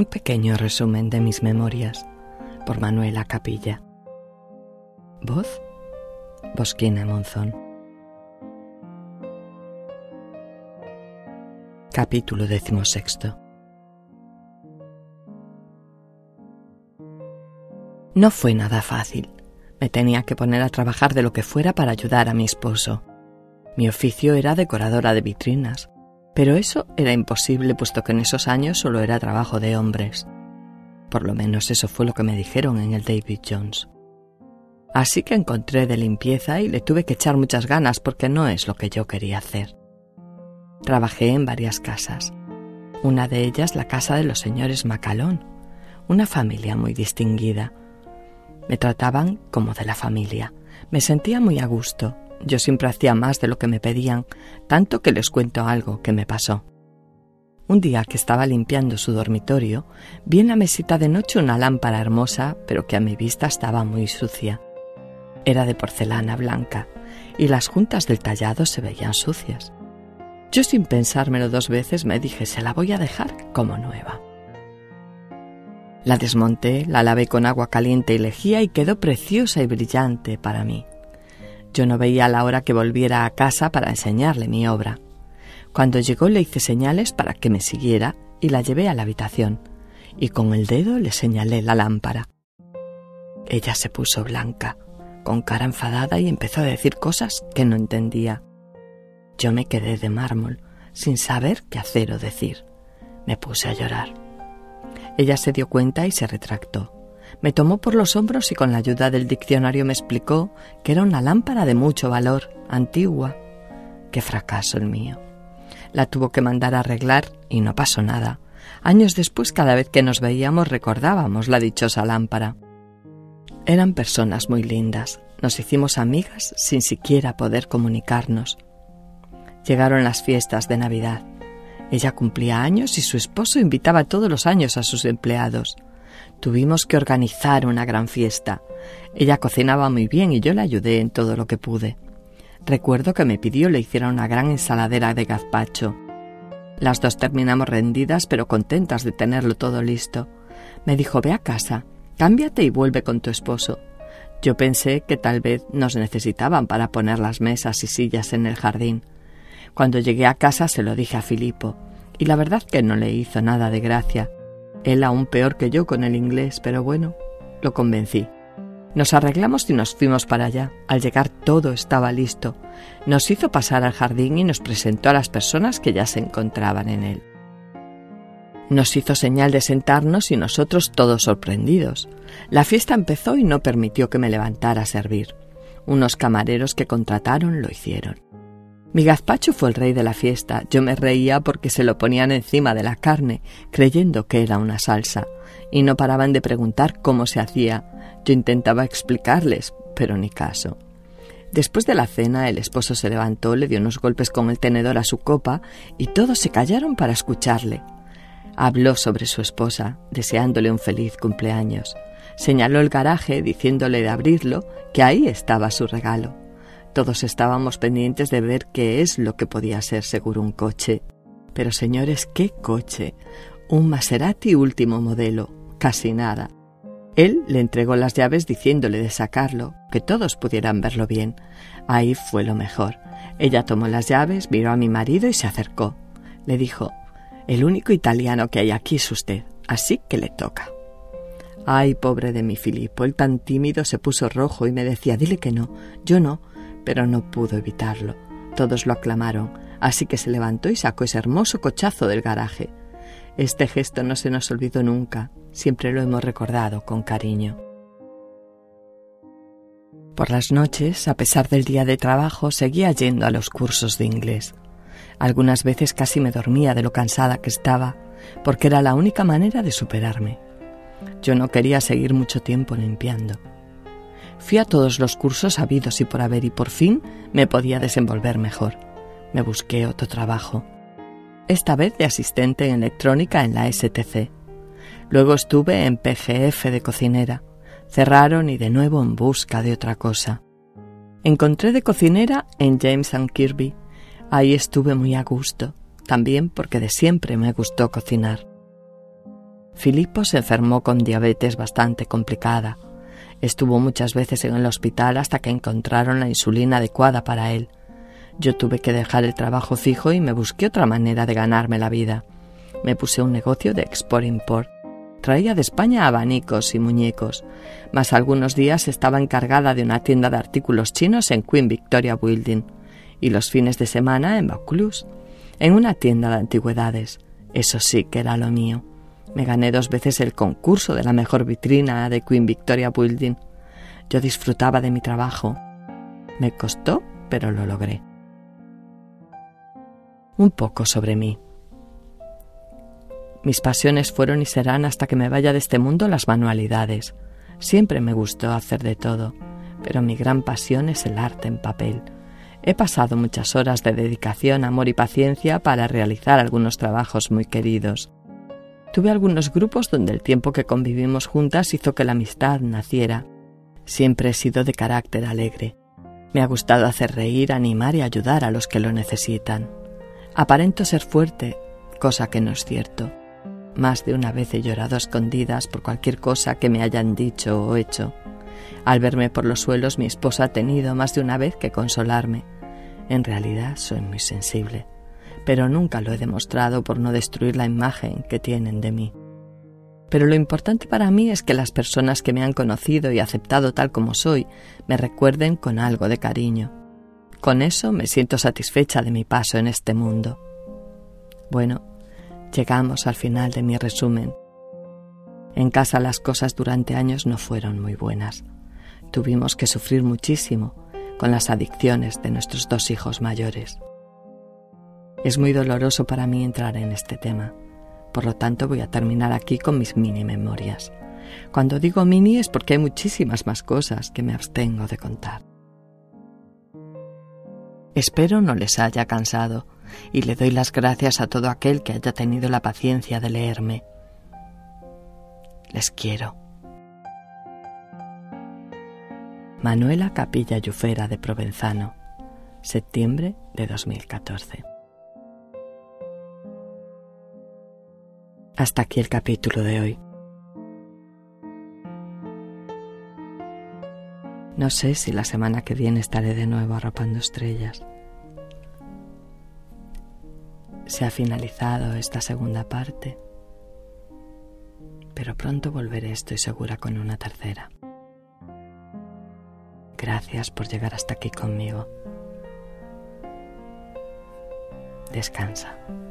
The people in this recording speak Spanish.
Un pequeño resumen de mis memorias, por Manuela Capilla. Voz: Bosquina Monzón. Capítulo 16. No fue nada fácil. Me tenía que poner a trabajar de lo que fuera para ayudar a mi esposo. Mi oficio era decoradora de vitrinas, pero eso era imposible puesto que en esos años solo era trabajo de hombres. Por lo menos eso fue lo que me dijeron en el David Jones. Así que encontré de limpieza y le tuve que echar muchas ganas porque no es lo que yo quería hacer. Trabajé en varias casas. Una de ellas la casa de los señores Macalón, una familia muy distinguida. Me trataban como de la familia. Me sentía muy a gusto. Yo siempre hacía más de lo que me pedían, tanto que les cuento algo que me pasó. Un día que estaba limpiando su dormitorio, vi en la mesita de noche una lámpara hermosa, pero que a mi vista estaba muy sucia. Era de porcelana blanca, y las juntas del tallado se veían sucias. Yo, sin pensármelo dos veces, me dije, se la voy a dejar como nueva. La desmonté, la lavé con agua caliente y lejía y quedó preciosa y brillante para mí. Yo no veía la hora que volviera a casa para enseñarle mi obra. Cuando llegó le hice señales para que me siguiera y la llevé a la habitación, y con el dedo le señalé la lámpara. Ella se puso blanca, con cara enfadada, y empezó a decir cosas que no entendía. Yo me quedé de mármol, sin saber qué hacer o decir. Me puse a llorar. Ella se dio cuenta y se retractó. Me tomó por los hombros y con la ayuda del diccionario me explicó que era una lámpara de mucho valor, antigua. ¡Qué fracaso el mío! La tuvo que mandar a arreglar y no pasó nada. Años después, cada vez que nos veíamos, recordábamos la dichosa lámpara. Eran personas muy lindas. Nos hicimos amigas sin siquiera poder comunicarnos. Llegaron las fiestas de Navidad. Ella cumplía años y su esposo invitaba todos los años a sus empleados. Tuvimos que organizar una gran fiesta. Ella cocinaba muy bien y yo la ayudé en todo lo que pude. Recuerdo que me pidió le hiciera una gran ensaladera de gazpacho. Las dos terminamos rendidas pero contentas de tenerlo todo listo. Me dijo, ve a casa, cámbiate y vuelve con tu esposo. Yo pensé que tal vez nos necesitaban para poner las mesas y sillas en el jardín. Cuando llegué a casa se lo dije a Filipo, y la verdad que no le hizo nada de gracia. Él aún peor que yo con el inglés, pero bueno, lo convencí. Nos arreglamos y nos fuimos para allá. Al llegar todo estaba listo. Nos hizo pasar al jardín y nos presentó a las personas que ya se encontraban en él. Nos hizo señal de sentarnos y nosotros todos sorprendidos. La fiesta empezó y no permitió que me levantara a servir. Unos camareros que contrataron lo hicieron. Mi gazpacho fue el rey de la fiesta. Yo me reía porque se lo ponían encima de la carne, creyendo que era una salsa, y no paraban de preguntar cómo se hacía. Yo intentaba explicarles, pero ni caso. Después de la cena, el esposo se levantó, le dio unos golpes con el tenedor a su copa, y todos se callaron para escucharle. Habló sobre su esposa, deseándole un feliz cumpleaños. Señaló el garaje, diciéndole de abrirlo, que ahí estaba su regalo. Todos estábamos pendientes de ver qué es lo que podía ser seguro un coche. Pero señores, ¿qué coche? Un Maserati último modelo, casi nada. Él le entregó las llaves diciéndole de sacarlo, que todos pudieran verlo bien. Ahí fue lo mejor. Ella tomó las llaves, miró a mi marido y se acercó. Le dijo, el único italiano que hay aquí es usted, así que le toca. Ay, pobre de mi Filippo, él tan tímido se puso rojo y me decía, dile que no, yo no. Pero no pudo evitarlo. Todos lo aclamaron, así que se levantó y sacó ese hermoso cochazo del garaje. Este gesto no se nos olvidó nunca, siempre lo hemos recordado con cariño. Por las noches, a pesar del día de trabajo, seguía yendo a los cursos de inglés. Algunas veces casi me dormía de lo cansada que estaba, porque era la única manera de superarme. Yo no quería seguir mucho tiempo limpiando. Fui a todos los cursos habidos y por haber y por fin me podía desenvolver mejor. Me busqué otro trabajo. Esta vez de asistente en electrónica en la STC. Luego estuve en PGF de cocinera. Cerraron y de nuevo en busca de otra cosa. Encontré de cocinera en James & Kirby. Ahí estuve muy a gusto, también porque de siempre me gustó cocinar. Filippo se enfermó con diabetes bastante complicada. Estuvo muchas veces en el hospital hasta que encontraron la insulina adecuada para él. Yo tuve que dejar el trabajo fijo y me busqué otra manera de ganarme la vida. Me puse un negocio de export-import. Traía de España abanicos y muñecos, mas algunos días estaba encargada de una tienda de artículos chinos en Queen Victoria Building y los fines de semana en Vaucluse, en una tienda de antigüedades. Eso sí que era lo mío. Me gané 2 veces el concurso de la mejor vitrina de Queen Victoria Building. Yo disfrutaba de mi trabajo. Me costó, pero lo logré. Un poco sobre mí. Mis pasiones fueron y serán hasta que me vaya de este mundo las manualidades. Siempre me gustó hacer de todo, pero mi gran pasión es el arte en papel. He pasado muchas horas de dedicación, amor y paciencia para realizar algunos trabajos muy queridos. Tuve algunos grupos donde el tiempo que convivimos juntas hizo que la amistad naciera. Siempre he sido de carácter alegre. Me ha gustado hacer reír, animar y ayudar a los que lo necesitan. Aparento ser fuerte, cosa que no es cierto. Más de una vez he llorado a escondidas por cualquier cosa que me hayan dicho o hecho. Al verme por los suelos, mi esposa ha tenido más de una vez que consolarme. En realidad soy muy sensible, pero nunca lo he demostrado por no destruir la imagen que tienen de mí. Pero lo importante para mí es que las personas que me han conocido y aceptado tal como soy me recuerden con algo de cariño. Con eso me siento satisfecha de mi paso en este mundo. Bueno, llegamos al final de mi resumen. En casa las cosas durante años no fueron muy buenas. Tuvimos que sufrir muchísimo con las adicciones de nuestros 2 hijos mayores. Es muy doloroso para mí entrar en este tema. Por lo tanto, voy a terminar aquí con mis mini memorias. Cuando digo mini es porque hay muchísimas más cosas que me abstengo de contar. Espero no les haya cansado y le doy las gracias a todo aquel que haya tenido la paciencia de leerme. Les quiero. Manuela Capilla Llufera de Provenzano, septiembre de 2014. Hasta aquí el capítulo de hoy. No sé si la semana que viene estaré de nuevo arropando estrellas. Se ha finalizado esta segunda parte, pero pronto volveré, estoy segura, con una tercera. Gracias por llegar hasta aquí conmigo. Descansa.